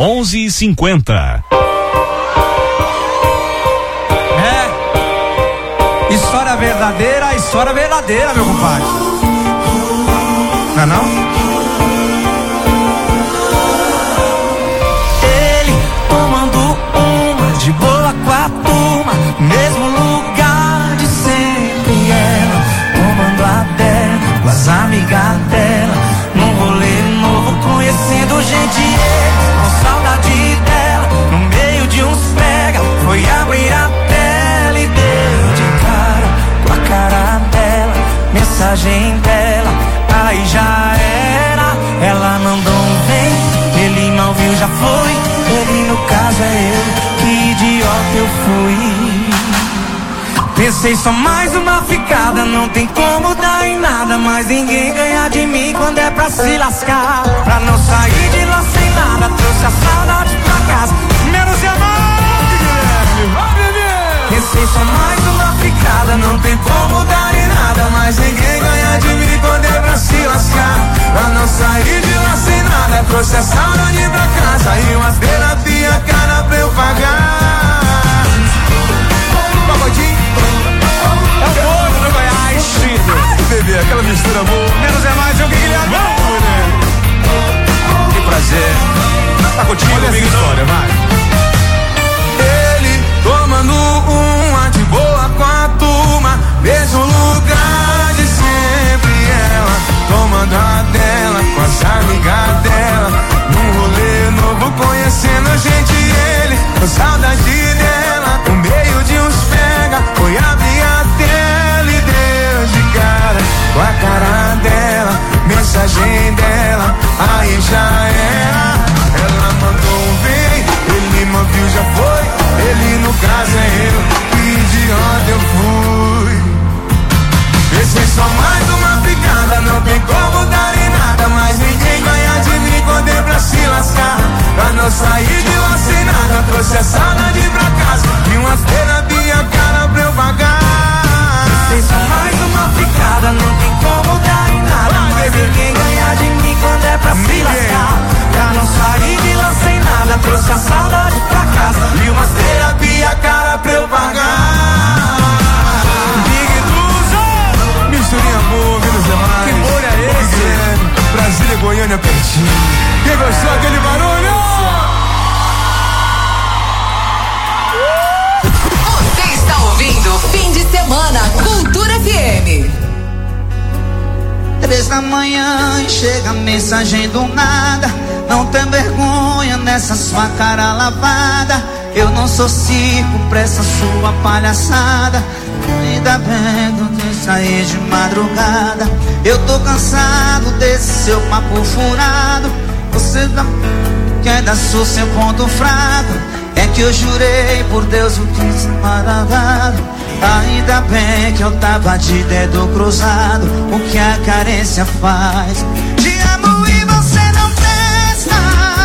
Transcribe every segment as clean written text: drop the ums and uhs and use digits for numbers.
11h50. História verdadeira, meu compadre. Não é não? Ele tomando uma de boa com a turma, mesmo lugar de sempre. Ela tomando a dela com as amigas dela, num rolê novo, conhecendo gente. Com saudade dela, no meio de uns pega, foi abrir a tela e deu de cara com a cara dela, mensagem dela, aí já era. Ela mandou um vem, ele não viu, já foi. Ele no caso é eu, que idiota eu fui. Pensei só mais uma ficada, não tem como dar em nada, mas ninguém ganha de mim quando é pra se lascar. Pra não sair de lá sem nada, trouxe a saudade pra casa, menos diamante, Guilherme. Pensei só mais uma ficada, não tem como dar em nada, mas ninguém ganha de mim quando é pra se lascar. Pra não sair de lá sem nada, trouxe a saudade pra casa e uma terapia cara pra eu pagar. Pagodinho é o bolo do Goiás. Ai, bebê, aquela mistura boa. Menos é mais, eu que Guilherme. Que prazer. Tá contigo, amiga história, vai. Ele tomando uma de boa com a turma, mesmo lugar de sempre. Ela tomando a dela com as amigas dela, num rolê novo, conhecendo gente. Ele com saudade dela, no meio de uns pega, foi abrir a tela e deu de cara com a cara dela, mensagem dela, aí já era. Ela mandou um vem, ele não viu, já foi. Ele no caso é eu, que idiota eu fui. Pensei só mais uma picada, não tem como dar em nada, mas ninguém ganha de mim quando é pra se lascar. Pra não sair de lá sem nada, trouxe a saudade pra casa e uma terapia cara pra eu pagar. Pensei só mais uma picada, não tem como dar em nada, mas ninguém ganha de mim quando é pra se lascar. Pra não sair de lá sem nada, trouxe a saudade pra casa e uma terapia cara pra eu pagar. Big Duzo, misturinha boa, menos demais. Que molho é esse? Brasília, Goiânia, pertinho. Quem gostou daquele barulho? Você está ouvindo Fim de Semana Cultura FM. 3 da manhã e chega a mensagem do nada. Não tem vergonha nessa sua cara lavada. Eu não sou circo pra essa sua palhaçada. Ainda bem que eu saí de madrugada. Eu tô cansado desse seu papo furado. Você dá que ainda sou seu ponto fraco. É que eu jurei por Deus o que se maravilhado. Ainda bem que eu tava de dedo cruzado. O que a carência faz? Te amo e você não presta.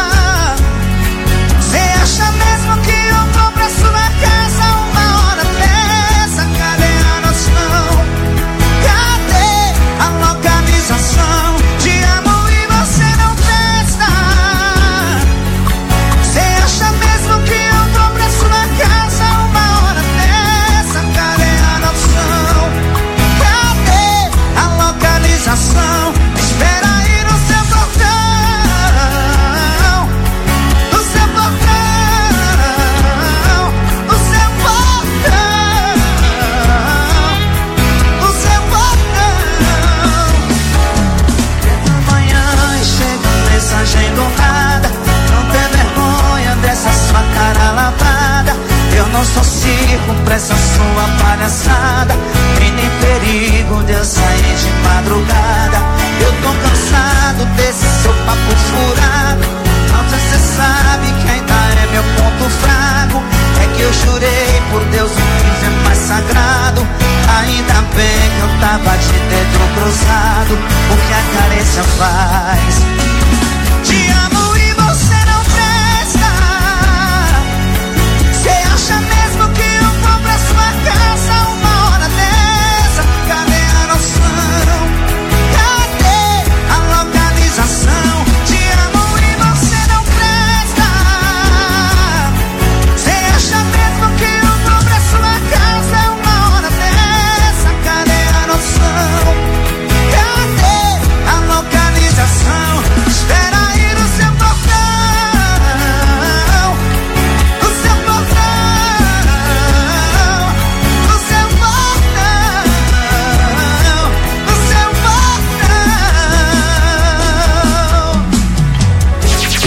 Você acha mesmo que eu vou pra sua casa uma hora dessa? Cadê a noção? Cadê a localização? Te amo e você não presta. Você acha mesmo que eu vou pra sua casa uma hora dessa? Cadê a noção? Cadê a localização? Espera aí.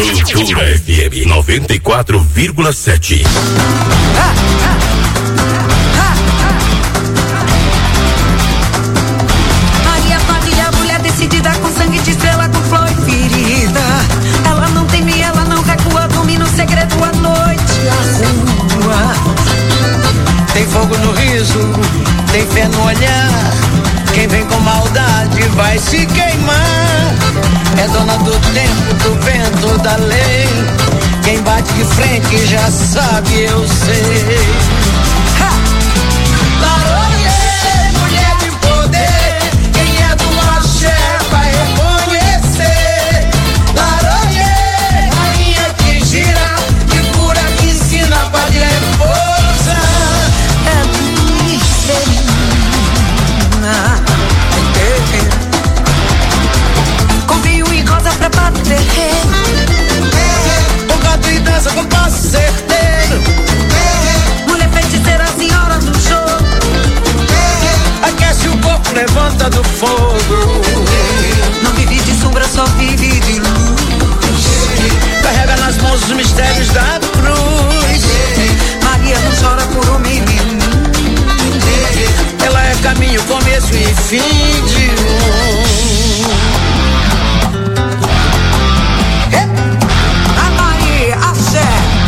Cultura FM 94,7. Maria Padilha, mulher decidida, com sangue de estrela, com flor e ferida. Ela não teme, ela não recua, domina o segredo à noite, a rua. Tem fogo no riso, tem fé no olhar. Quem vem com maldade vai se queimar. É dona do tempo, do vento, da lei. Quem bate de frente já sabe, eu sei. Laroie, mulher de poder. Quem é do axé vai reconhecer. Laroie, rainha que gira, que cura, que ensina, padre é força. É miserina. Confio em rosa pra bater. O gato e dança com passo certeiro. Mulher feiticeira, senhora do jogo. Aquece o corpo, levanta do fogo. Não vive de sombra, só vive de luz. Carrega nas mãos os mistérios da cruz. Maria não chora por um menino. Ela é caminho, começo e fim de A Maria, axé.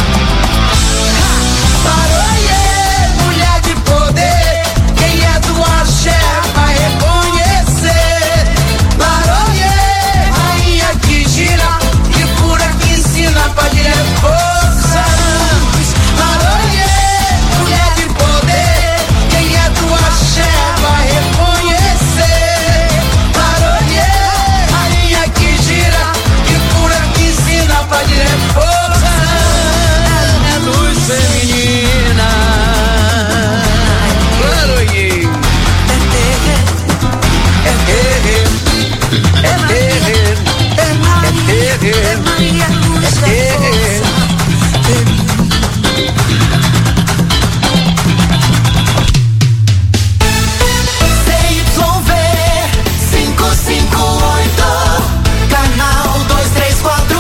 Laroie, mulher de poder. Quem é do axé vai reconhecer. Laroie, rainha que gira, que cura, que ensina, padre é força. Laroie, mulher de poder. Quem é do axé vai reconhecer. Laroie, rainha que gira, que cura, que ensina, padre é força. É luz feminina. Laroie. É terreiro. É terreiro. É terreiro. Maria, luz da força. CYV 558, canal 234,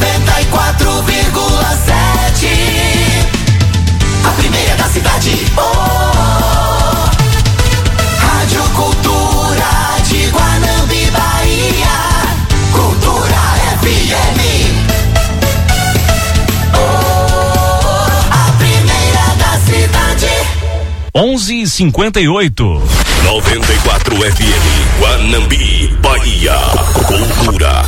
94,7. A primeira da cidade. Oh, Rádio Cultura de Guanambi, Bahia. Cultura FM. Oh, a primeira da cidade. 11:58. 94 FM Guanambi, Bahia. Cultura.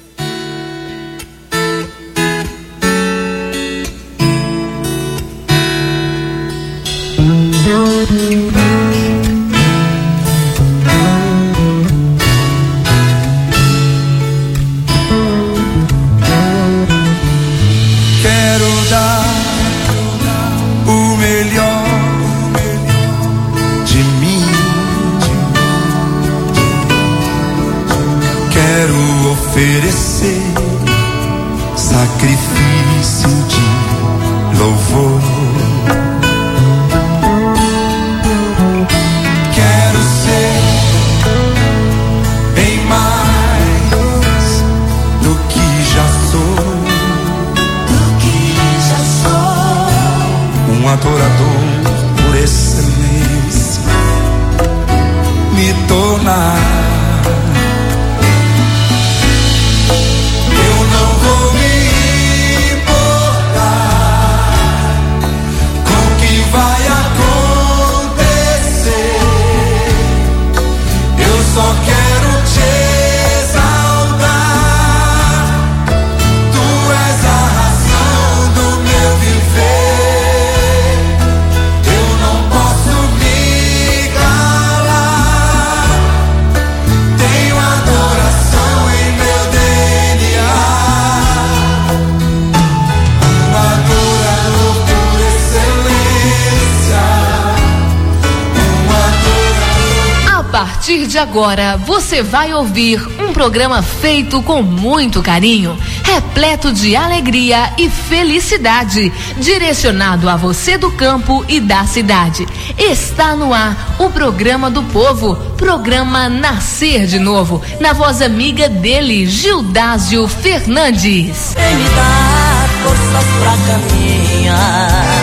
Quero dar o melhor de mim. Quero oferecer sacrifício de louvor. Quero ser bem mais do que já sou. Um adorador por excelência, me tornar. Eu não vou me importar com o que vai acontecer. Eu só quero te exaltar. Tu és a razão do meu viver. A partir de agora, você vai ouvir um programa feito com muito carinho, repleto de alegria e felicidade, direcionado a você do campo e da cidade. Está no ar o programa do povo, programa Nascer de Novo, na voz amiga dele, Gildásio Fernandes. Vem me dar forças pra caminhar.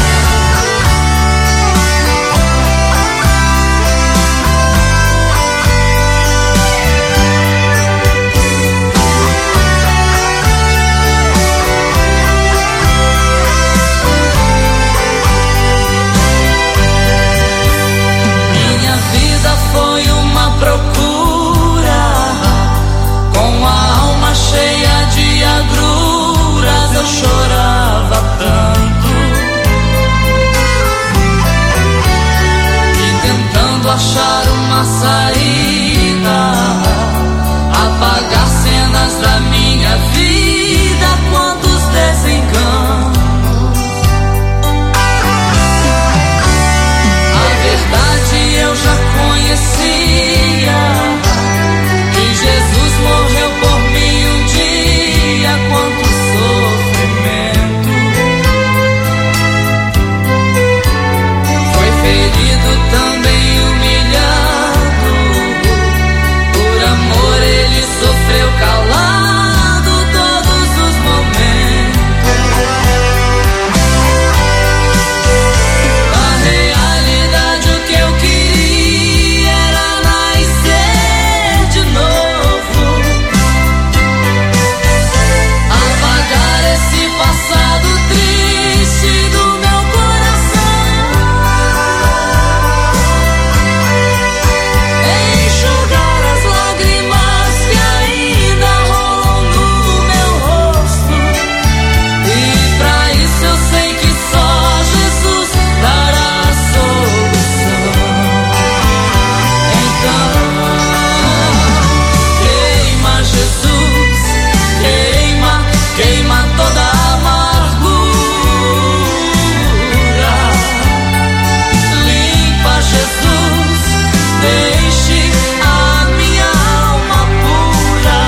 Foi uma procura, com a alma cheia de agruras, eu chorava tanto, e tentando achar uma saída, apagar cenas da minha vida, quantos desenganos. A verdade eu já conhecia, que Jesus morreu por mim um dia, quanto sofrimento. Foi ferido, também humilhado, por amor ele sofreu calado todos os momentos. A realidade, o que eu queria era nascer de novo, apagar esse passado triste do meu coração, enxugar as lágrimas que ainda rolam no meu rosto, e pra isso eu sei que só Jesus dará a solução. Então, queima Jesus, queima, queima toda a amargura, limpa Jesus, deixe a minha alma pura,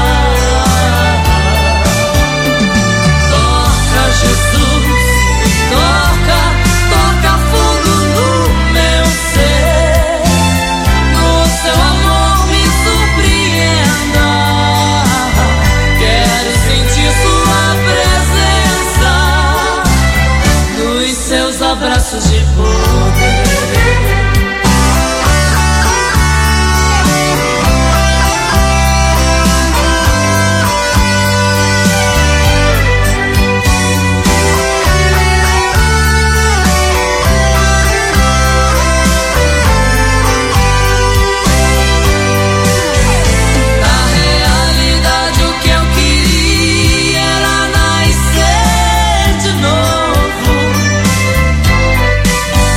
toca Jesus, toca, toca fogo no meu ser, no seu amor me surpreenda, quero sentir sua presença, nos seus abraços de poder. Na realidade, o que eu queria era nascer de novo,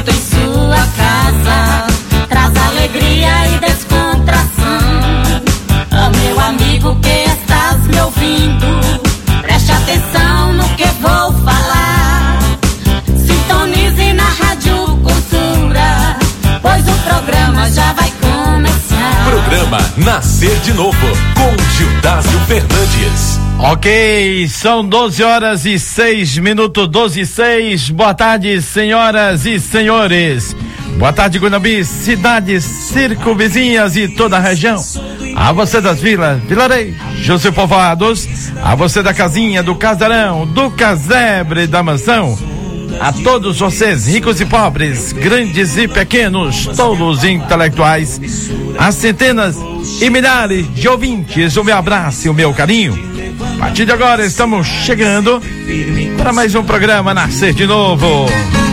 momento em sua casa traz alegria e descontração. Meu amigo que estás me ouvindo, preste atenção no que vou falar. Sintonize na Rádio Cultura, pois o programa já vai começar. Programa Nascer de Novo, com Gildásio Fernandes. Ok, são 12h06, 12h06. Boa tarde, senhoras e senhores. Boa tarde, Guanambi, cidades circunvizinhas e toda a região. A você das vilas, vilarejos e povoados. A você da casinha, do casarão, do casebre, da mansão. A todos vocês, ricos e pobres, grandes e pequenos, todos intelectuais. As centenas e milhares de ouvintes, o meu abraço e o meu carinho. A partir de agora estamos chegando para mais um programa Nascer de Novo.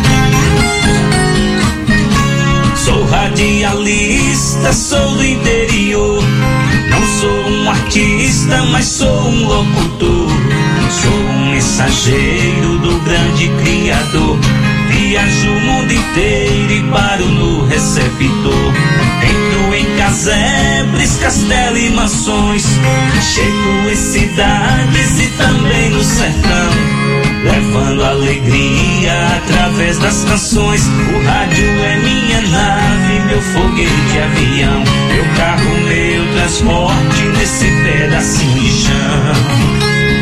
Sou radialista, sou do interior. Não sou um artista, mas sou um locutor. Sou um mensageiro do grande Criador. Viajo o mundo inteiro e paro no receptor. Entro em casebres, castelo e mansões. Chego em cidades e também no sertão, levando alegria através das canções. O rádio é minha nave, meu foguete avião, meu carro, meu transporte nesse pedacinho de chão.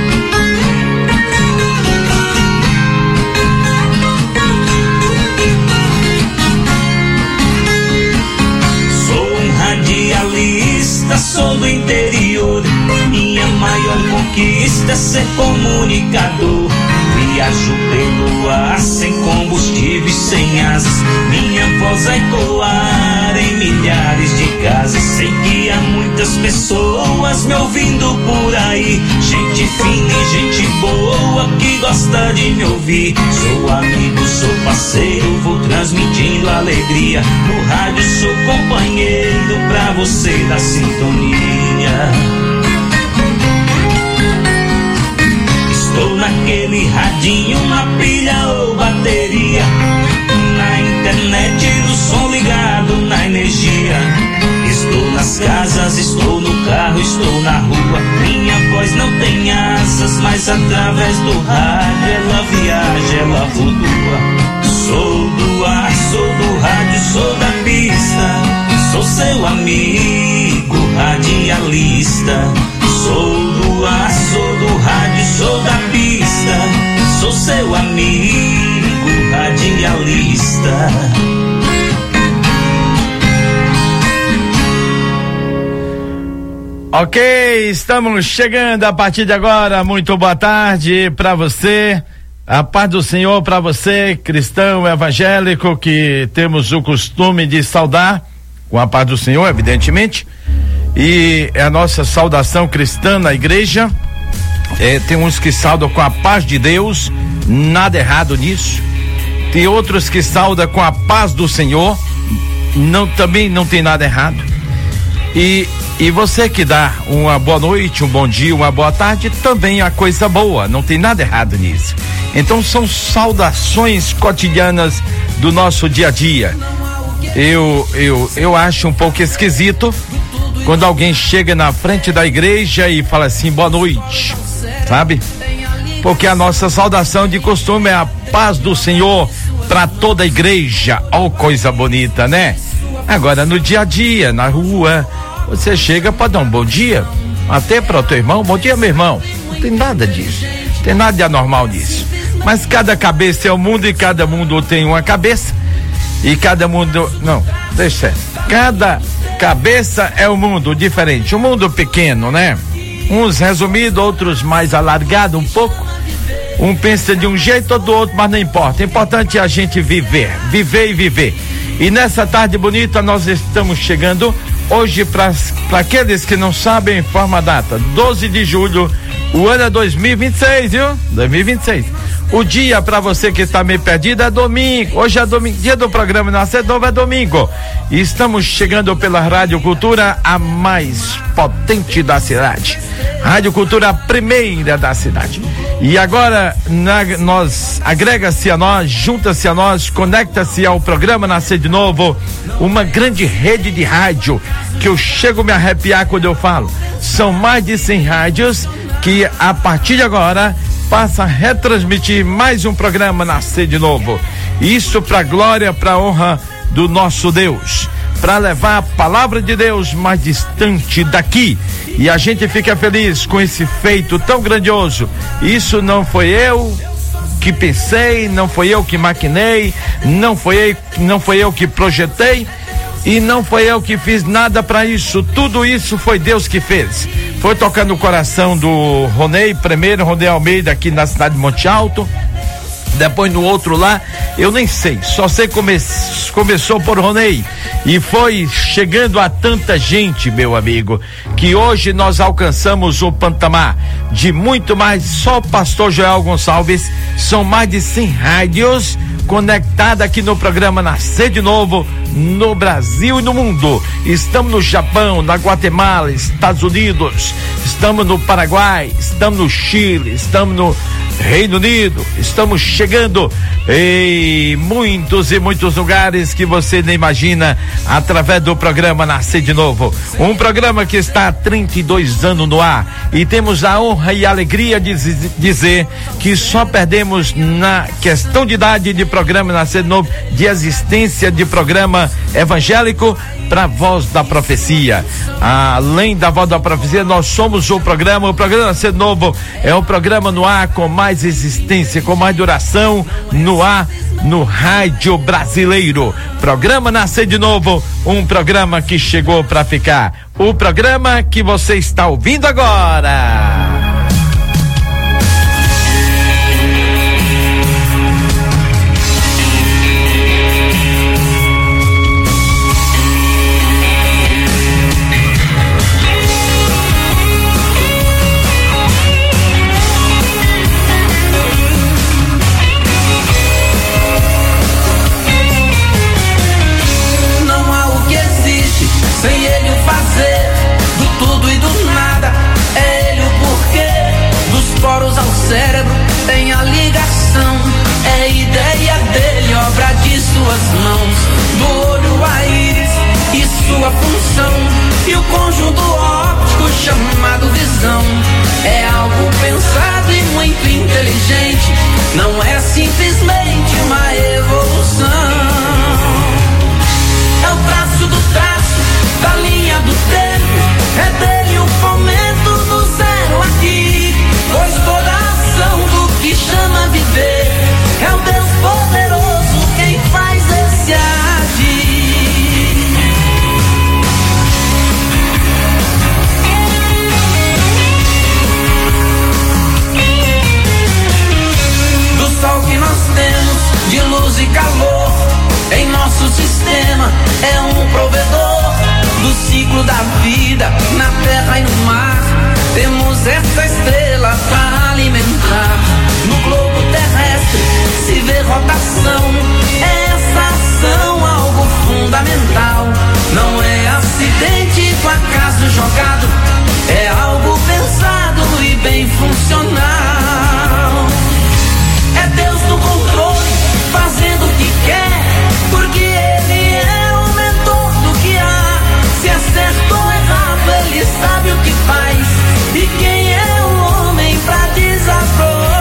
Sou do interior, minha maior conquista é ser comunicador. Viajo pelo ar, sem combustível e sem asas. Minha voz vai ecoar em milhares de casas. Sei que há muitas pessoas me ouvindo por aí, gente fina e gente boa que gosta de me ouvir. Sou amigo, sou parceiro, vou transmitindo alegria. No rádio sou companheiro pra você da sintonia. Estou naquele radinho, na pilha ou bateria, na internet, no som ligado na energia. Estou nas casas, estou no carro, estou na rua. Minha voz não tem asas, mas através do rádio ela viaja, ela flutua. Sou do ar, sou do rádio, sou da pista. Sou seu amigo radialista. Sou do ar, sou do rádio, sou da pista. Sou seu amigo radialista. Ok, estamos chegando a partir de agora. Muito boa tarde para você. A paz do Senhor para você, cristão evangélico, que temos o costume de saudar com a paz do Senhor, evidentemente. E é a nossa saudação cristã na igreja. Tem uns que saudam com a paz de Deus, nada errado nisso. Tem outros que saudam com a paz do Senhor, também não tem nada errado. E você que dá uma boa noite, um bom dia, uma boa tarde, também é coisa boa, não tem nada errado nisso. Então são saudações cotidianas do nosso dia a dia. Eu acho um pouco esquisito quando alguém chega na frente da igreja e fala assim, boa noite, sabe? Porque a nossa saudação de costume é a paz do Senhor para toda a igreja. Oh, coisa bonita, né? Agora no dia a dia, na rua, você chega para dar um bom dia, até para o teu irmão, bom dia, meu irmão. Não tem nada disso, não tem nada de anormal nisso. Mas cada cabeça é um mundo e cada mundo tem uma cabeça. E cada mundo, não, deixa certo. Cada cabeça é um mundo diferente, um mundo pequeno, né? Uns resumidos, outros mais alargados um pouco. Um pensa de um jeito ou do outro, mas não importa. O importante é a gente viver e viver. E nessa tarde bonita nós estamos chegando hoje para aqueles que não sabem, informa a data, 12 de julho, o ano é 2026, viu? 2026. O dia para você que está meio perdido é domingo. Hoje é domingo, dia do programa Nascer Novo é domingo. E estamos chegando pela Rádio Cultura, a mais potente da cidade. Rádio Cultura, a primeira da cidade. E agora agrega-se a nós, junta-se a nós, conecta-se ao programa Nascer de Novo, uma grande rede de rádio que eu chego a me arrepiar quando eu falo. São mais de 100 rádios que a partir de agora passa a retransmitir mais um programa Nascer de Novo. Isso para glória, para honra do nosso Deus, para levar a palavra de Deus mais distante daqui. E a gente fica feliz com esse feito tão grandioso. Isso não foi eu que pensei, não foi eu que maquinei, não foi eu que projetei e não foi eu que fiz nada para isso. Tudo isso foi Deus que fez. Foi tocando o coração do Ronei, primeiro Ronei Almeida aqui na cidade de Monte Alto. Depois no outro lá, eu nem sei, só sei começou por Ronei e foi chegando a tanta gente, meu amigo, que hoje nós alcançamos o patamar de muito mais. Só o pastor Joel Gonçalves, são mais de 100 rádios conectadas aqui no programa Nascer de Novo, no Brasil e no mundo. Estamos no Japão, na Guatemala, Estados Unidos, estamos no Paraguai, estamos no Chile, estamos no Reino Unido, estamos chegando em muitos e muitos lugares que você nem imagina, através do programa Nascer de Novo, um programa que está há 32 anos no ar, e temos a honra e a alegria de dizer que só perdemos na questão de idade de programa Nascer de Novo, de existência de programa evangélico, para a Voz da Profecia. Além da Voz da Profecia, nós somos o programa Nascer de Novo é um programa no ar com mais existência, com mais duração no ar, no rádio brasileiro. Programa Nascer de Novo, um programa que chegou para ficar. O programa que você está ouvindo agora. Cérebro tem a ligação, é ideia dele, obra de suas mãos, do olho a íris e sua função, e o conjunto óptico chamado visão, é algo pensado e muito inteligente, não é simplesmente uma evolução, é o traço do traço, da linha do tempo, é dele o fomento do zero aqui, pois toda do que chama viver é o Deus poderoso quem faz esse agir. Do sol que nós temos, de luz e calor, em nosso sistema é um provedor do ciclo da vida na terra e no mar. Temos essa estrela para alimentar. No globo terrestre se vê rotação. Essa ação algo fundamental. Não é acidente do acaso jogado. É algo pensado e bem funcional. É Deus no controle, fazendo o que quer, porque Ele é o mentor do que há. Se é certo ou errado, Ele sabe o que faz. E quem é o homem pra desaprovar?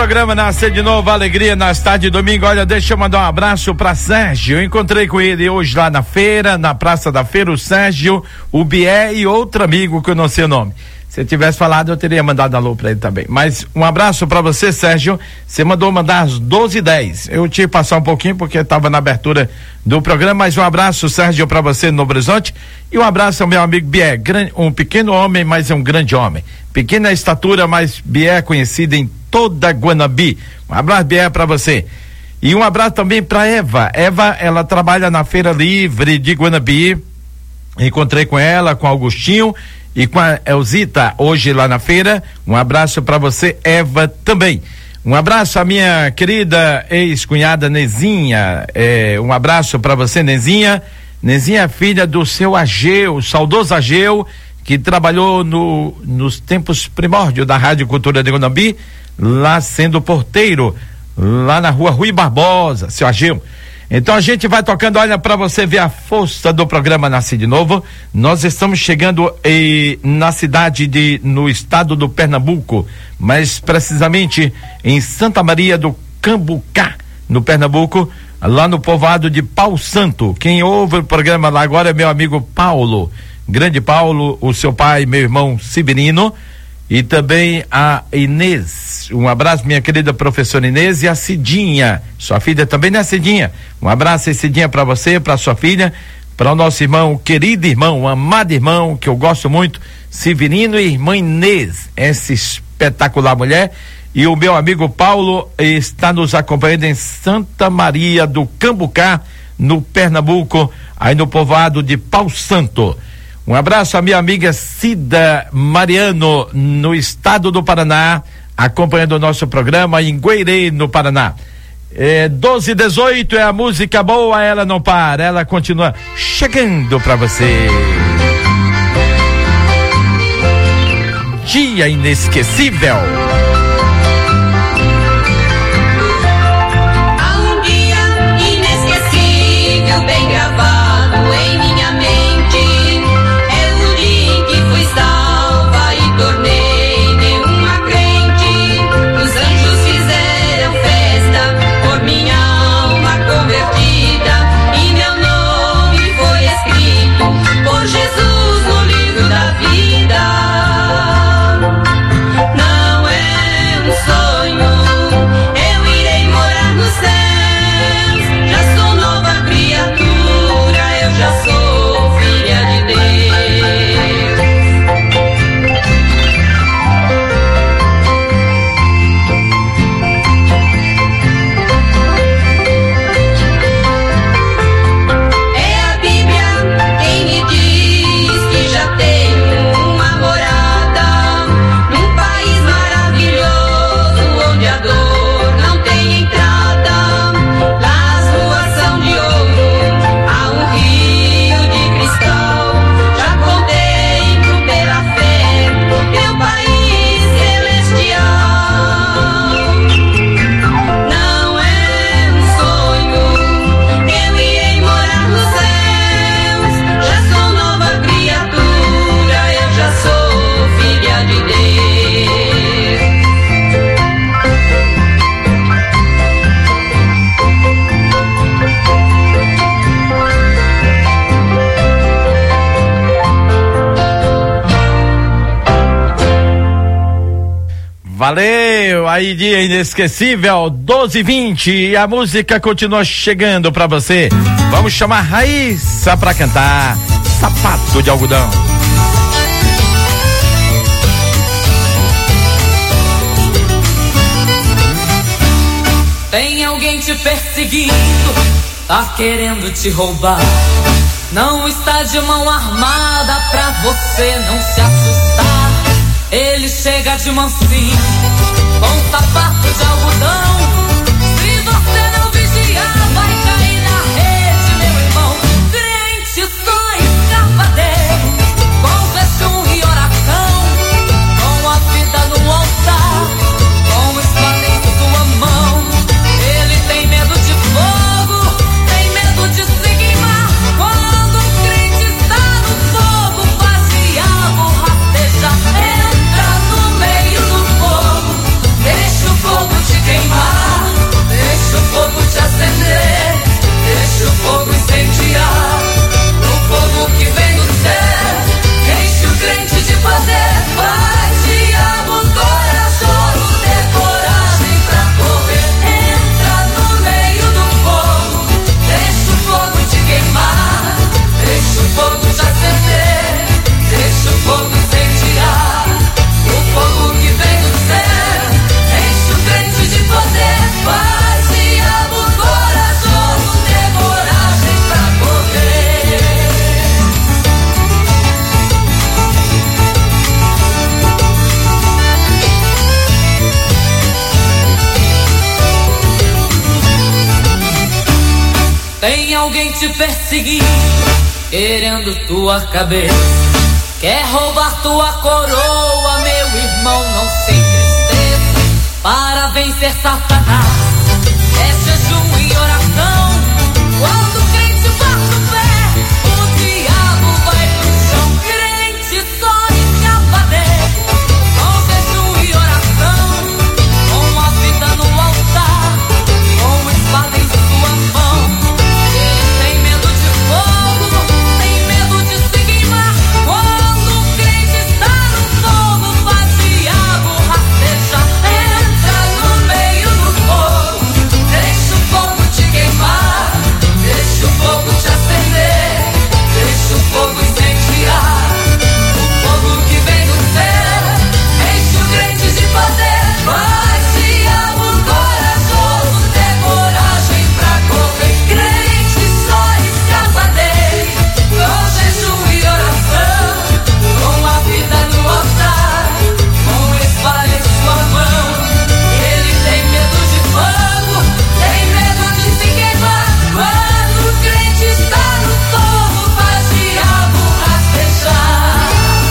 programa Nascer de Novo, alegria nas tardes de domingo. Olha, deixa eu mandar um abraço pra Sérgio. Eu encontrei com ele hoje lá na feira, na Praça da Feira, o Sérgio, o Bié e outro amigo que eu não sei o nome. Se eu tivesse falado, eu teria mandado alô pra ele também. Mas um abraço pra você, Sérgio. Você mandou mandar às 12h10. Eu tive que passar um pouquinho porque estava na abertura do programa, mas um abraço, Sérgio, pra você no Novo Horizonte. E um abraço ao meu amigo Bié, um pequeno homem, mas é um grande homem. Pequena estatura, mas Bié é conhecido em toda Guanabi. Um abraço, Bié, pra você. E um abraço também pra Eva. Eva, ela trabalha na Feira Livre de Guanabi. Encontrei com ela, com o Augustinho e com a Elzita hoje lá na feira. Um abraço pra você, Eva, também. Um abraço à minha querida ex-cunhada Nezinha. Um abraço pra você, Nezinha. Nezinha é filha do seu Ageu, o saudoso Ageu, que trabalhou nos tempos primórdios da Rádio Cultura de Guanabi, lá sendo porteiro, lá na rua Rui Barbosa, seu Ageu. Então a gente vai tocando, olha, para você ver a força do programa Nascer de Novo. Nós estamos chegando na cidade no estado do Pernambuco, mais precisamente em Santa Maria do Cambucá, no Pernambuco, lá no povoado de Pau Santo. Quem ouve o programa lá agora é meu amigo Paulo, grande Paulo, o seu pai, meu irmão Severino, e também a Inês. Um abraço, minha querida professora Inês, e a Cidinha, sua filha também, né, Cidinha? Um abraço aí, Cidinha, para você, para sua filha, para o nosso irmão, querido irmão, amado irmão, que eu gosto muito, Severino, e irmã Inês, essa espetacular mulher. E o meu amigo Paulo está nos acompanhando em Santa Maria do Cambucá, no Pernambuco, aí no povoado de Pau Santo. Um abraço à minha amiga Cida Mariano, no estado do Paraná, acompanhando o nosso programa em Guairê, no Paraná. 12h18 é a música boa, ela não para, ela continua chegando pra você. Dia inesquecível. Há um dia inesquecível, bem gravado em minha mente. É o dia em que fui salva e tornei nenhuma crente. Os anjos fizeram festa por minha alma convertida, e meu nome foi escrito por Jesus no livro da vida. Não é um sonho, eu irei morar nos céus. Já sou nova criatura, eu já sou filha de Deus. É a Bíblia quem me diz que já tenho uma morada num país maravilhoso, onde a dor não tem entrada. Lá as ruas são de ouro, há um rio de cristal. Já contemplo pela fé meu país celestial. Não é um sonho, eu irei morar nos céus. Já sou nova criatura, eu já sou filha de Deus. Valeu, aí dia inesquecível, 12h20, e a música continua chegando pra você. Vamos chamar Raíssa pra cantar Sapato de Algodão. Tem alguém te perseguindo, tá querendo te roubar. Não está de mão armada pra você não se assustar. Ele chega de mansinho, com sapato de algodão. Se você não vigiar, vai cair na rede, meu irmão. Crente só escapadeiro, com jejum e oração, com a vida no altar, com espada em sua mão. Ele tem medo de fogo, tem medo de se queimar. Quando o crente está no fogo, faz diabo rastejar. Entra no meio do fogo, deixa o fogo te Tem alguém te perseguindo, querendo tua cabeça. Quer roubar tua coroa, meu irmão, não se entristeça. Para vencer Satanás, é jejum e oração. Quando o crente bate o pé, o diabo vai pro chão. Crente só escapa dele, com jejum e oração, com a vida no altar, com espada em sua mão. Ele tem medo de fogo, tem medo de se queimar. Quando o crente está no fogo, faz diabo rastejar. Entra no meio do fogo, deixa o fogo te queimar, deixa o fogo te acender, deixa o fogo incendiar. O fogo que vem do céu enche o crente de poder. Faz diabo corajoso ter coragem pra correr. Crente só escapa dele, com jejum e oração, com a vida no altar, com espada em sua mão. Ele tem medo de fogo, tem medo de se queimar. Quando o crente está no fogo, faz diabo rastejar.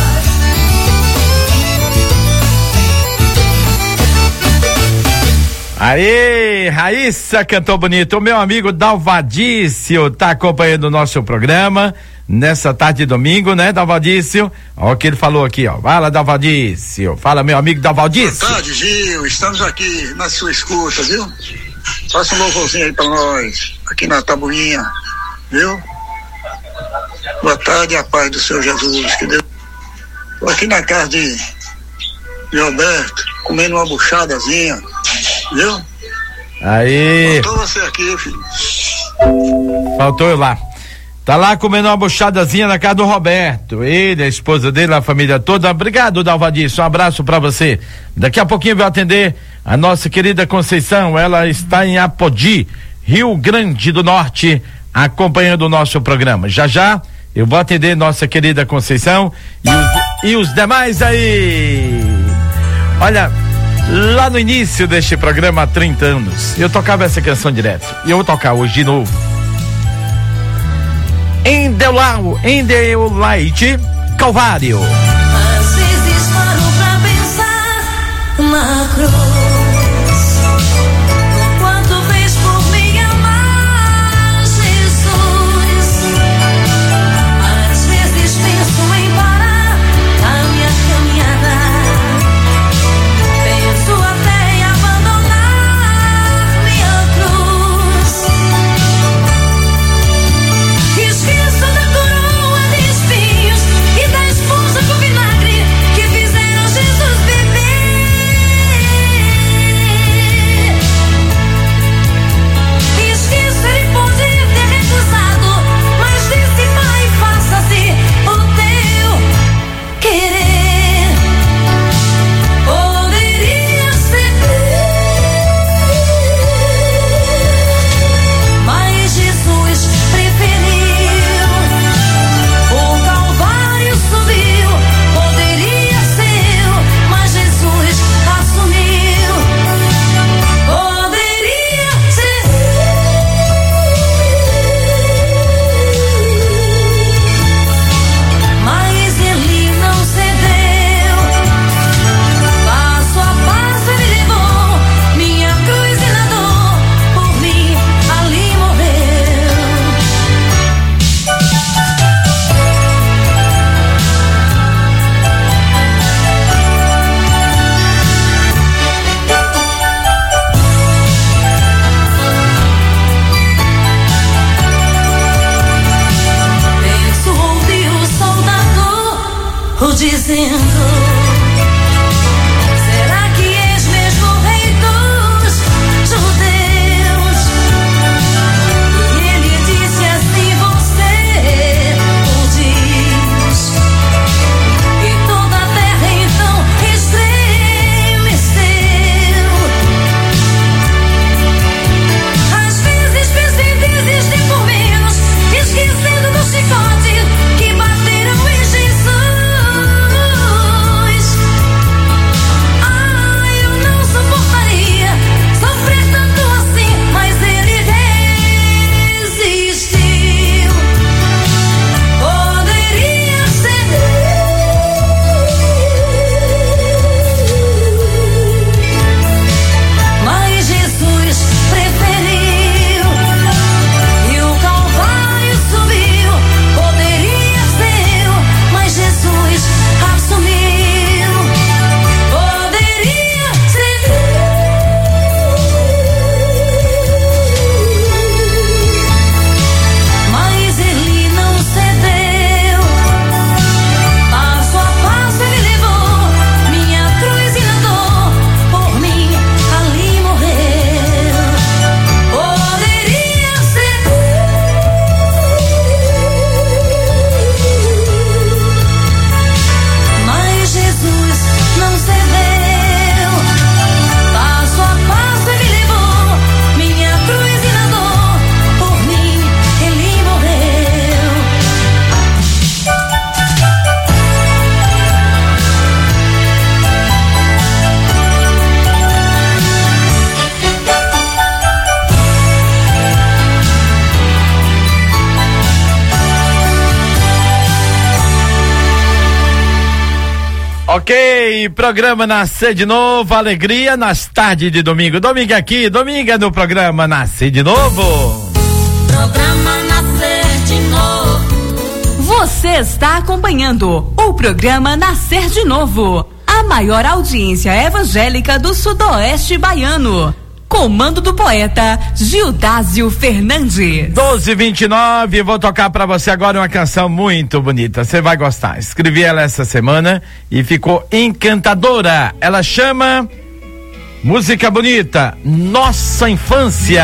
Aê, Raíssa cantou bonito. O meu amigo Dalvadício tá acompanhando o nosso programa nessa tarde de domingo, né, Dalvadício? Ó, o que ele falou aqui, ó. Fala, Dalvadício. Fala, meu amigo Dalvadício. Boa tarde, Gil. Estamos aqui na sua escuta, viu? Faça um louvorzinho aí pra nós, aqui na Tabuinha, viu? Boa tarde, a paz do Senhor Jesus. Que Deus. Tô aqui na casa de Roberto, comendo uma buchadazinha, viu? Aí. Faltou você aqui, filho. Faltou eu lá. Tá lá comendo uma buchadazinha na casa do Roberto. Ele, a esposa dele, a família toda. Obrigado, Dalvadício. Um abraço pra você. Daqui a pouquinho eu vou atender a nossa querida Conceição. Ela está em Apodi, Rio Grande do Norte, acompanhando o nosso programa. Já já eu vou atender nossa querida Conceição e os demais aí. Olha, lá no início deste programa há 30 anos, eu tocava essa canção direto. E eu vou tocar hoje de novo. Endeulaite Calvário. Às vezes paro pra pensar na cruz, no quanto fez por me amar, Jesus. Às vezes penso em parar a minha caminhada, penso até em abandonar minha cruz. Esqueço da coroa de espinhos e da esposa com vinagre que fizeram Jesus beber. Esqueço, ele podia ter recusado, mas disse: Pai, faça-se o teu querer. Poderia ser, mas Jesus preferiu. O Calvário subiu, poderia ser, mas Jesus assumiu. Poderia ser, mas ele não cedeu. Passo a passo ele levou minha cruz e na dor por mim ali morreu. Penso ouvir o soldado dizendo: será que és mesmo o rei dos judeus? E ele disse assim: você o diz. E toda a terra então estremeceu. Às vezes penso em desistir por menos, esquecendo do chicote que bateram em Jesus. Ok, programa Nascer de Novo, alegria nas tardes de domingo. Domingo aqui, domingo é no programa Nascer de Novo. Programa Nascer de Novo. Você está acompanhando o programa Nascer de Novo, a maior audiência evangélica do Sudoeste Baiano. Comando do poeta Gildásio Fernandes. 12h29, vou tocar pra você agora uma canção muito bonita, você vai gostar. Escrevi ela essa semana e ficou encantadora. Ela chama Música Bonita, Nossa Infância.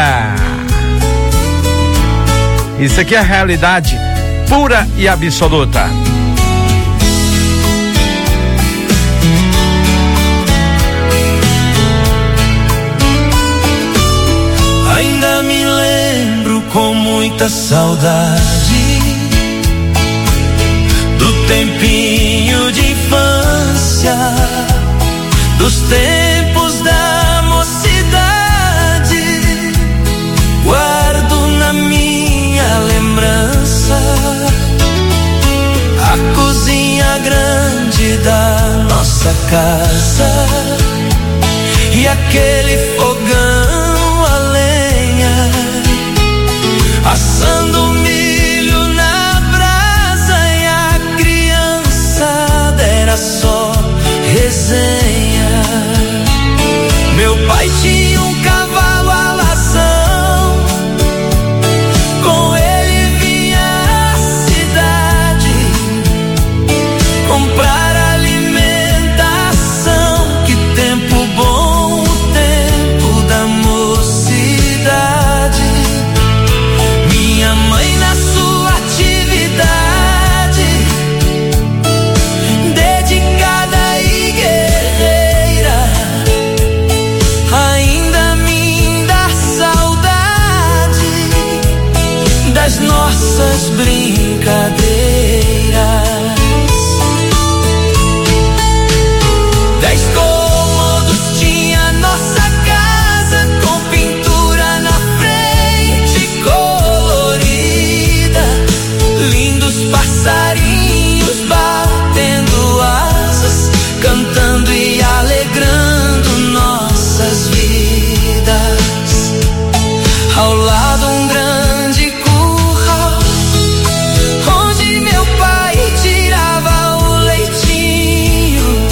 Isso aqui é a realidade pura e absoluta. Ainda me lembro com muita saudade do tempinho de infância, dos tempos da mocidade. Guardo na minha lembrança a cozinha grande da nossa casa e aquele fogão assando milho na brasa e a criançada era só resenha. Meu pai tinha um cavalo alazão, com ele vinha a cidade comprar alimentação. Que tempo bom, o tempo da mocidade. Minha mãe na sua atividade, dedicada e guerreira, ainda me dá saudade das nossas brincadeiras. 10 cômodos tinha nossa casa, com pintura na frente colorida, lindos passarinhos batendo asas, cantando e alegrando nossas vidas. Ao lado um grande curral, onde meu pai tirava o leitinho.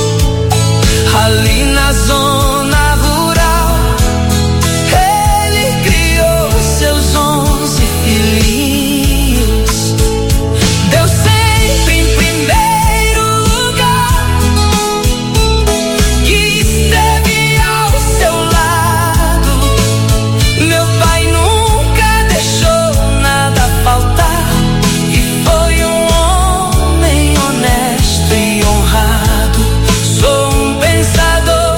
Ali na zona rural ele criou seus 11 filhinhos. Deu sempre em primeiro lugar, que esteve ao seu lado. Meu pai nunca deixou nada faltar, e foi um homem honesto e honrado. Sou um pensador,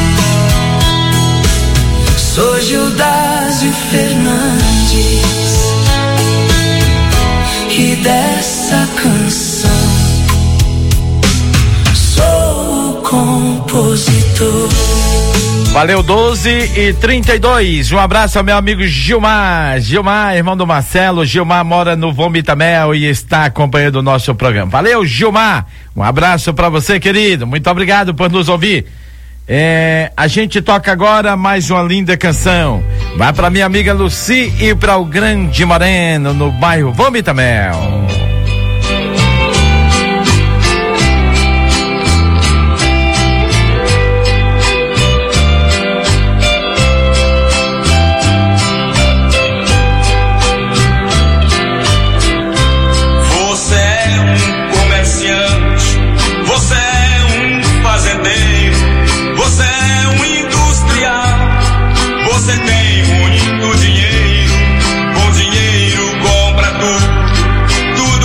sou Gildásio Fernandes, e dessa canção sou o compositor. Valeu, 12h32. Um abraço ao meu amigo Gilmar. Gilmar, irmão do Marcelo. Gilmar mora no Vomitamel e está acompanhando o nosso programa. Valeu, Gilmar. Um abraço pra você, querido. Muito obrigado por nos ouvir. A gente toca agora mais uma linda canção. Vai pra minha amiga Luci e pra o Grande Moreno, no bairro Vomitamel. Você é um comerciante, você é um fazendeiro, você é um industrial, você tem muito dinheiro, com dinheiro compra tudo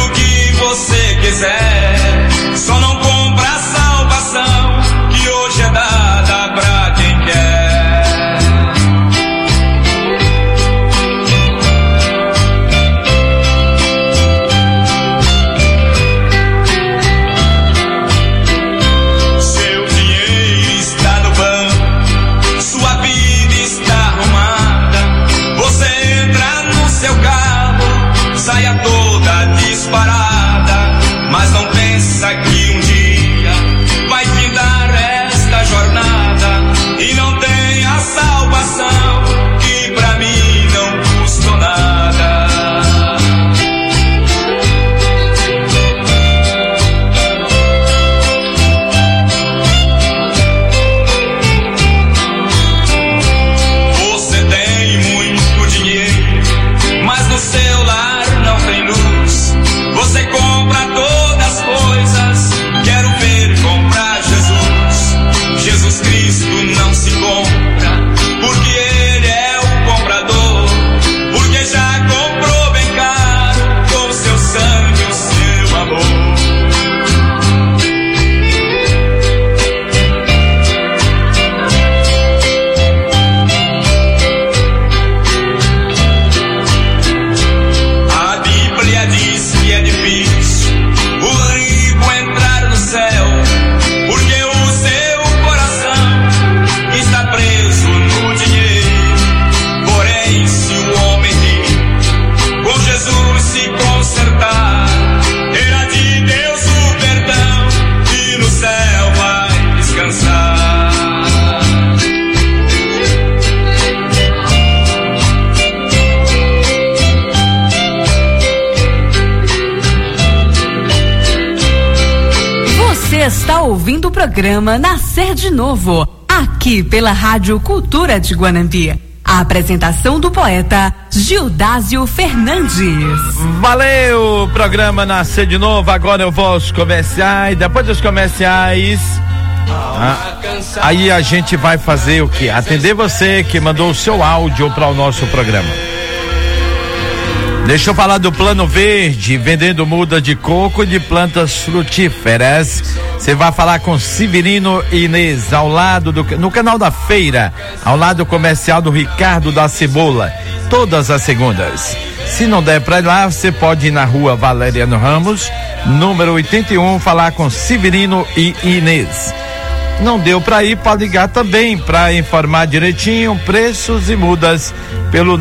está ouvindo o programa Nascer de Novo, aqui pela Rádio Cultura de Guanambi. A apresentação do poeta Gildásio Fernandes. Valeu, programa Nascer de Novo. Agora eu vou aos comerciais. Depois dos comerciais, aí a gente vai fazer o quê? Atender você que mandou o seu áudio para o nosso programa. Deixa eu falar do Plano Verde, vendendo muda de coco e de plantas frutíferas. Você vai falar com Severino e Inês, ao lado no canal da feira, ao lado comercial do Ricardo da Cebola, todas as segundas. Se não der pra ir lá, você pode ir na rua Valeriano Ramos, número 81, falar com Severino e Inês. Não deu para ir, pode ligar também para informar direitinho preços e mudas pelo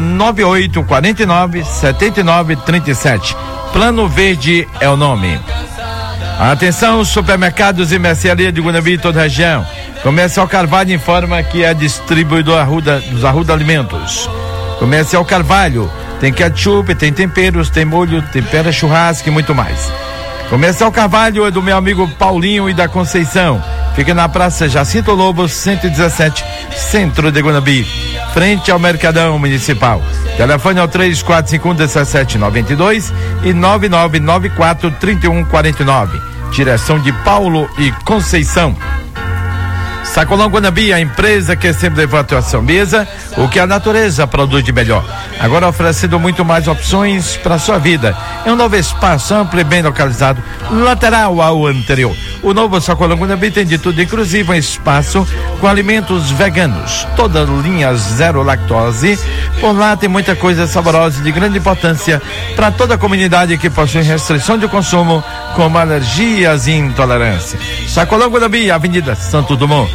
9849-7937. Plano Verde é o nome. Atenção, supermercados e mercearia de Guanambi e toda a região. Comercial Carvalho informa que é distribuidor dos Arruda Alimentos. Comercial Carvalho tem ketchup, tem temperos, tem molho, tempera churrasco e muito mais. Comercial Carvalho é do meu amigo Paulinho e da Conceição. Fica na Praça Jacinto Lobo, 117, Centro de Guanambi, frente ao Mercadão Municipal. Telefone é o 3451-1792 e 9994-3149. Direção de Paulo e Conceição. Sacolão Guanambi, a empresa que sempre levanta a sua mesa o que a natureza produz de melhor. Agora oferecendo muito mais opções para sua vida. É um novo espaço amplo e bem localizado, lateral ao anterior. O novo Sacolão Guanambi tem de tudo, inclusive um espaço com alimentos veganos, toda linha zero lactose. Por lá tem muita coisa saborosa e de grande importância para toda a comunidade que possui restrição de consumo, como alergias e intolerância. Sacolão Guanambi, Avenida Santo Dumont,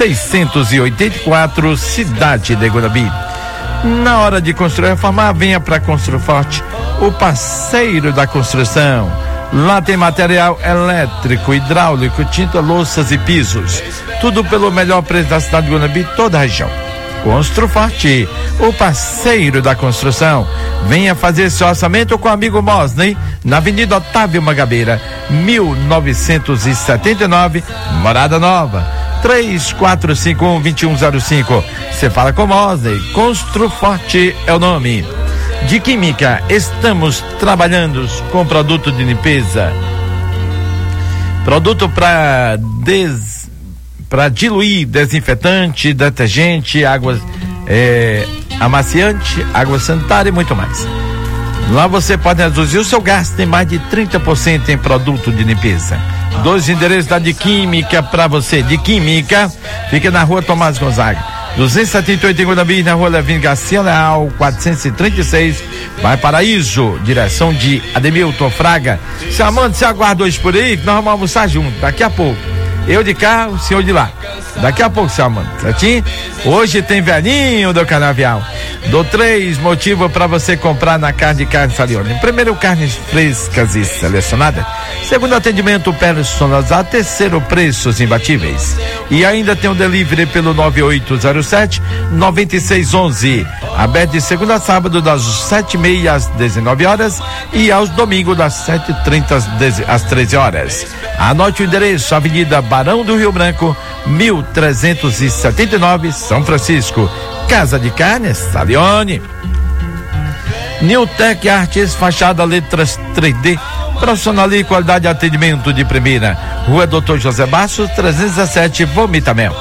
684, Cidade de Guanambi. Na hora de construir e reformar, venha para Construforte, o parceiro da construção. Lá tem material elétrico, hidráulico, tinta, louças e pisos. Tudo pelo melhor preço da cidade de Guanambi, toda a região. Construforte, o parceiro da construção. Venha fazer seu orçamento com o amigo Mosney, na Avenida Otávio Mangabeira, 1979, Morada Nova, 3451-2105. Você fala com Mosney. Construforte é o nome. De Química, estamos trabalhando com produto de limpeza, produto para diluir desinfetante, detergente, água amaciante, água sanitária e muito mais. Lá você pode reduzir o seu gasto em mais de 30% em produto de limpeza. 2 endereços da De Química para você. De Química fica na rua Tomás Gonzaga, 278 em Guanambi, na rua Levin Garcia Leal, 436, vai Paraíso, direção de Ademilton Fraga. Seu Amando, você aguarda hoje por aí, que nós vamos almoçar junto, daqui a pouco. Eu de cá, o senhor de lá. Daqui a pouco, seu Amando, certinho? Hoje tem velhinho do Canavial. Dou 3 motivos para você comprar na Carne Salione. Primeiro, carnes frescas e selecionadas. Segundo, atendimento personalizado. Terceiro, preços imbatíveis. E ainda tem um delivery pelo 9807-9611. Aberto de segunda a sábado, das 7h30 às 19 horas e aos domingos, das 7h30 às 13 horas. Anote o endereço: Avenida Barão do Rio Branco, 1379, São Francisco. Casa de Carnes Salione. Newtec Artes, fachada, letras 3D, profissional e qualidade de atendimento de primeira. Rua Doutor José Bastos, 317, Vomitamel,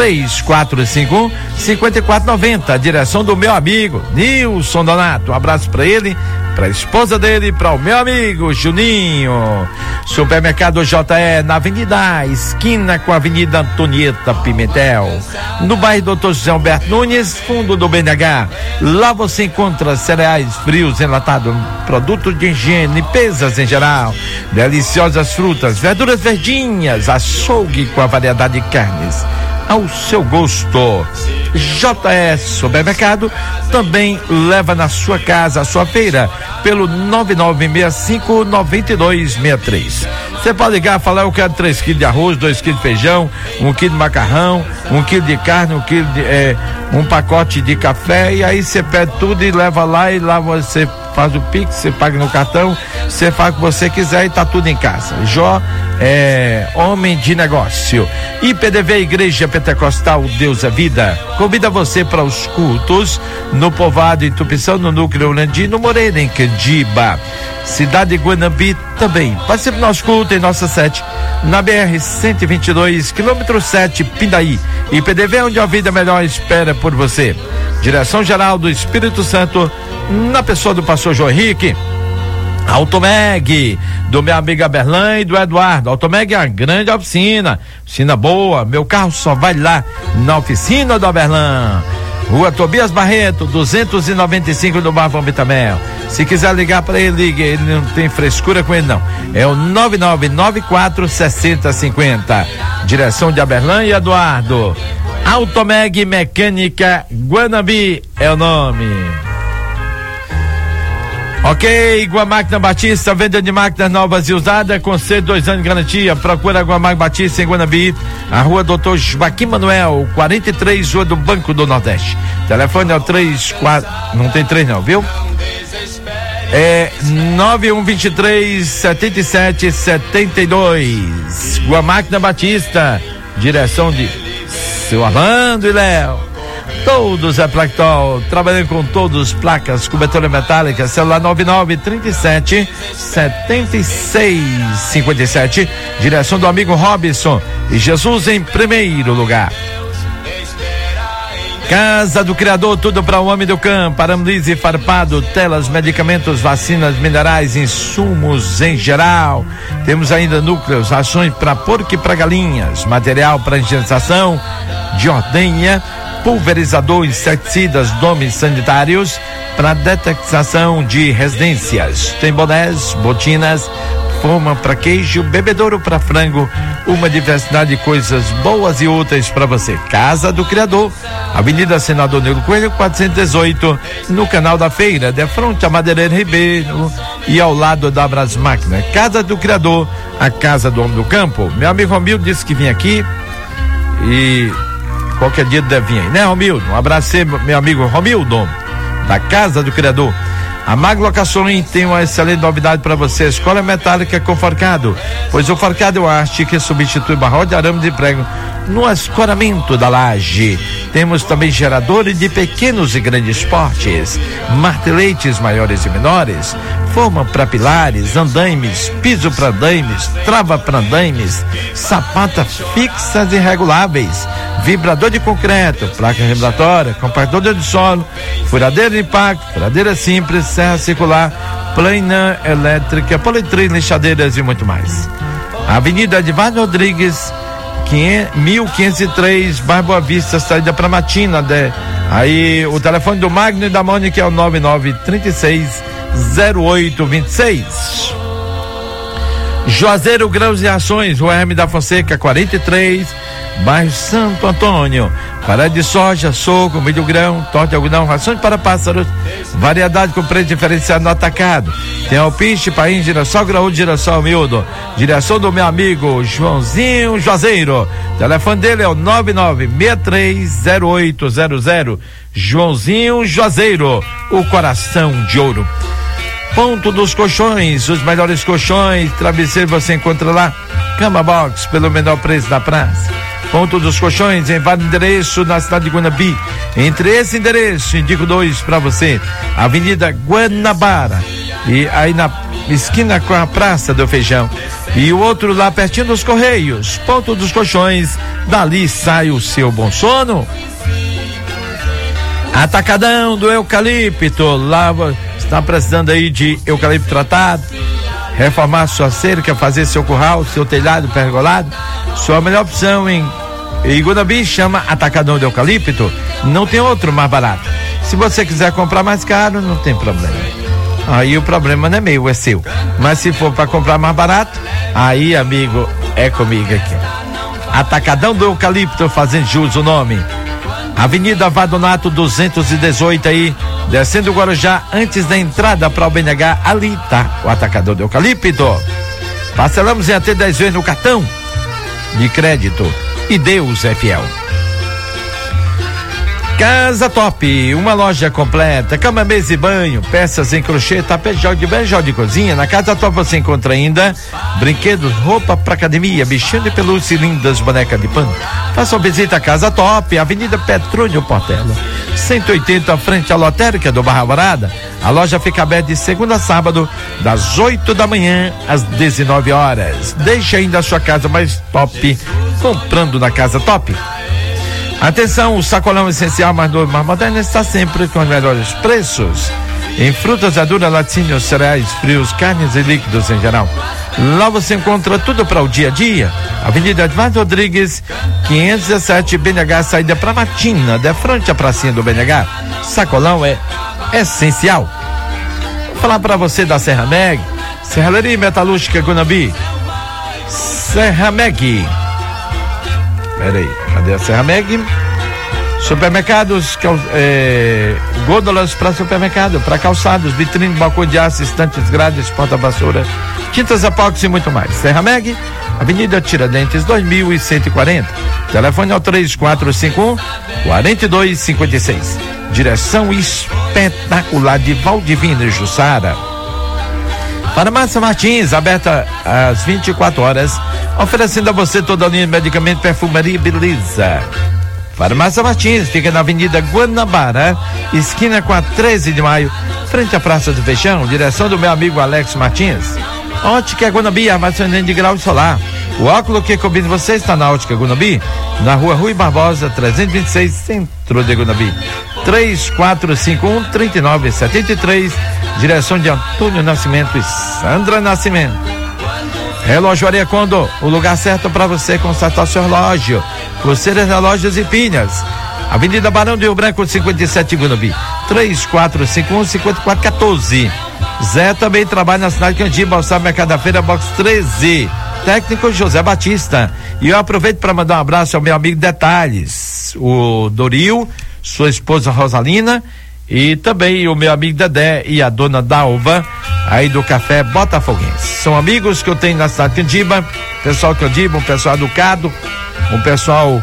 3451-5490. Direção do meu amigo Nilson Donato. Um abraço para ele, para a esposa dele, para o meu amigo Juninho. Supermercado JE, na Avenida, esquina com a Avenida Antonieta Pimentel, no bairro Doutor José Alberto Nunes, fundo do BNH. Lá você encontra cereais frios, enlatados, produtos de higiene, limpezas em geral, deliciosas frutas, verduras verdinhas, açougue com a variedade de carnes ao seu gosto. JS Supermercado também leva na sua casa a sua feira pelo 9965-9263. Você pode ligar e falar: eu quero 3 quilos de arroz, 2 quilos de feijão, 1 quilo de macarrão, 1 quilo de carne, 1 quilo de, um pacote de café, e aí você pede tudo e leva lá, e lá você faz o Pix, você paga no cartão, você faz o que você quiser e tá tudo em casa. Jó é homem de negócio. IPDV, Igreja Pentecostal Deus é Vida, convida você para os cultos no Povoado em Tupição, no Núcleo Landino Moreira, em Candiba. Cidade de Guanambi também. Participe do nosso culto em nossa sede, na BR-122, quilômetro 7, Pindaí. IPDV, onde a vida melhor espera por você. Direção-geral do Espírito Santo, na pessoa do pastor João Henrique. Automeg, do meu amigo Aberlan e do Eduardo. Automeg é uma grande oficina boa, meu carro só vai lá na oficina do Aberlan. Rua Tobias Barreto, 295 do Bar Vitamel. Se quiser ligar para ele, ligue, ele não tem frescura com ele não. É o 9994-6050. Direção de Aberlan e Eduardo. Automeg Mecânica Guanambi é o nome. Ok, Guamáquina Batista, venda de máquinas novas e usadas, com 2 anos de garantia. Procura Guamáquina Batista em Guanambi, a Rua Doutor Joaquim Manuel, 43, Rua do Banco do Nordeste. Telefone é o 34, não tem 3 não, viu? É 9123-7772. Guamáquina Batista, direção de seu Armando e Léo. Todos é Plactol, trabalhando com todos, placas, cobertura metálica, celular 9937-7657, direção do amigo Robson e Jesus em primeiro lugar. Casa do Criador, tudo para o homem do campo, arame-liso e farpado, telas, medicamentos, vacinas, minerais, insumos em geral. Temos ainda núcleos, rações para porco e para galinhas, material para higienização de ordenha, pulverizador, inseticidas, domes sanitários para detectação de residências. Tem bonés, botinas, forma para queijo, bebedouro para frango, uma diversidade de coisas boas e úteis para você. Casa do Criador, Avenida Senador Negro Coelho, 418, no Canal da Feira, de frente a Madeireira Ribeiro e ao lado da Abras Máquina. Casa do Criador, a casa do homem do campo. Meu amigo Romildo disse que vinha aqui e qualquer dia deve vir aí, né, Romildo? Um abraço, meu amigo Romildo, da Casa do Criador. A Mag Locações tem uma excelente novidade para você: escola metálica com forcado, pois o forcado é uma arte que substitui barro de arame de prego no escoramento da laje. Temos também geradores de pequenos e grandes portes, marteletes maiores e menores, forma para pilares, andaimes, piso para andaimes, trava para andaimes, sapatas fixas e reguláveis, vibrador de concreto, placa vibratória, compactador de solo, furadeira de impacto, furadeira simples, serra circular, plana elétrica, politril, lixadeiras e muito mais. Avenida Edivaldo Rodrigues, 1503, Bairro Boa Vista, saída para Matina. Aí o telefone do Magno e da Mônica é o 9936-0826. Juazeiro Grãos e Ações, Rua Hermes da Fonseca, 43, bairro Santo Antônio. Farelo de soja, sorgo, milho grão, torta de algodão, rações para pássaros, variedade com preço diferenciado no atacado. Tem alpiste, paim, girassol, graúdo, girassol miúdo. Direção do meu amigo Joãozinho Juazeiro. O telefone dele é o 99630800. Joãozinho Juazeiro, o coração de ouro. Ponto dos Colchões, os melhores colchões, travesseiro você encontra lá. Cama Box, pelo menor preço da praça. Ponto dos Colchões, em vários endereços na cidade de Guanambi. Entre esse endereço, indico 2 para você: Avenida Guanabara, e aí na esquina com a Praça do Feijão, e o outro lá pertinho dos Correios. Ponto dos Colchões, dali sai o seu bom sono. Atacadão do Eucalipto, lá está precisando aí de eucalipto tratado, reformar sua cerca, fazer seu curral, seu telhado pergolado. Sua melhor opção em Guanambi chama Atacadão de Eucalipto. Não tem outro mais barato. Se você quiser comprar mais caro, não tem problema. Aí o problema não é meu, é seu. Mas se for para comprar mais barato, aí, amigo, é comigo aqui. Atacadão do Eucalipto, fazendo jus o nome. Avenida Vadonato 218 aí, descendo o Guarujá, antes da entrada para o BNH, ali tá o Atacadão do Eucalipto. Parcelamos em até 10 vezes no cartão de crédito. E Deus é fiel. Casa Top, uma loja completa, cama, mesa e banho, peças em crochê, tapete de cozinha. Na Casa Top você encontra ainda brinquedos, roupa pra academia, bichinho de pelúcia e lindas bonecas de pano. Faça uma visita à Casa Top, Avenida Petrônio Portela, 180, frente à lotérica do Barra Alvorada. A loja fica aberta de segunda a sábado, das 8 da manhã às 19 horas. Deixe ainda a sua casa mais top comprando na Casa Top. Atenção, o sacolão essencial mais novo, mais moderno está sempre com os melhores preços em frutas, verduras, laticínios, cereais, frios, carnes e líquidos em geral. Lá você encontra tudo para o dia a dia. Avenida Edvaldo Rodrigues, 517, BNH, saída para Matina, de frente à pracinha do BNH. Sacolão é essencial. Vou falar para você da Serra Meg, Serralheria Metalúrgica Guanambi, Serra Meg. Peraí, cadê a Serra Meg? Supermercados, gôndolas para supermercado, para calçados, vitrine, balcão de aço, estantes, grades, porta-vassoura, tintas epóxi e muito mais. Serra Meg, Avenida Tiradentes 2140. Telefone é o 3451-4256. Direção espetacular de Valdivino e Jussara. Farmácia Martins, aberta às 24 horas, oferecendo a você toda a linha de medicamento, perfumaria e beleza. Farmácia Martins fica na Avenida Guanabara, esquina com a 13 de maio, frente à Praça do Feijão, direção do meu amigo Alex Martins. Ótica Guanambi, armazenamento de grau solar. O óculos que combina você está na Ótica Guanambi, na Rua Rui Barbosa, 326, centro de Guanambi. 3451-3973, direção de Antônio Nascimento e Sandra Nascimento. Relojoaria Condor, o lugar certo para você consertar seu relógio. Pulseiras, relógios e pilhas. Avenida Barão de Rio Branco, 57, Guanambi. 3451-5414. Zé também trabalha na cidade de Candiba, ao sábado, Mercado da Feira, box 13. Técnico José Batista. E eu aproveito para mandar um abraço ao meu amigo Detalhes, o Doril, sua esposa Rosalina, e também o meu amigo Dedé e a dona Dalva, aí do Café Botafoguense. São amigos que eu tenho na cidade de Candiba, pessoal Candiba, um pessoal educado, um pessoal,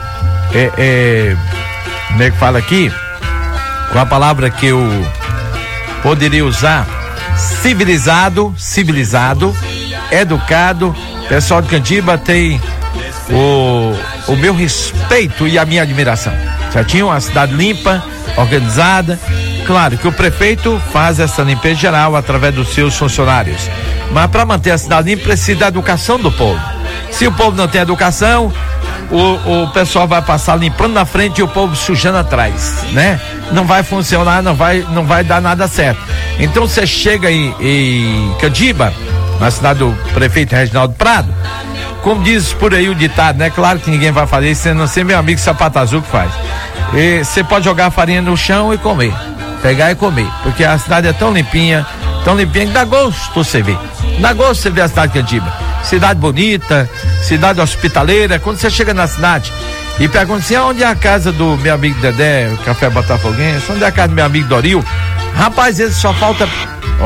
como é que fala aqui? Com a palavra que eu poderia usar, civilizado, educado. Pessoal de Candiba tem o meu respeito e a minha admiração. Já tinha uma cidade limpa, organizada. Claro que o prefeito faz essa limpeza geral através dos seus funcionários, mas para manter a cidade limpa precisa da educação do povo. Se o povo não tem educação, o pessoal vai passar limpando na frente e o povo sujando atrás, né? Não vai funcionar, não vai dar nada certo. Então você chega em Candiba, na cidade do prefeito Reginaldo Prado, como diz por aí o ditado, né? Claro que ninguém vai fazer isso, a não ser meu amigo Sapato Azul que faz. Você pode jogar a farinha no chão e comer, pegar e comer, porque a cidade é tão limpinha que dá gosto você ver. Dá gosto você ver a cidade de Candiba. Cidade bonita, cidade hospitaleira. Quando você chega na cidade e pergunta assim, onde é a casa do meu amigo Dedé, o Café Botafoguense, onde é a casa do meu amigo Doril? Rapaz, esse só falta